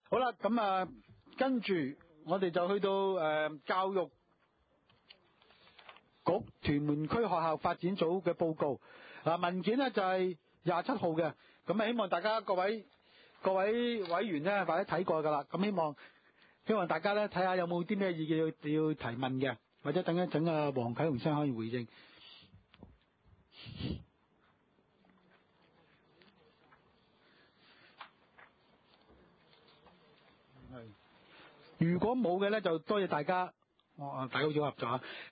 好啦，咁啊，跟住我哋就去到教育局屯門區學校發展組嘅報告。文件呢就係27號嘅，咁希望大家各位委員呢或者睇過噶啦，咁希望大家呢睇下有冇啲咩意見要提問嘅，或者等一陣黃啟雄先可以回應。如果冇嘅呢，就多謝大家，大家好合作啊。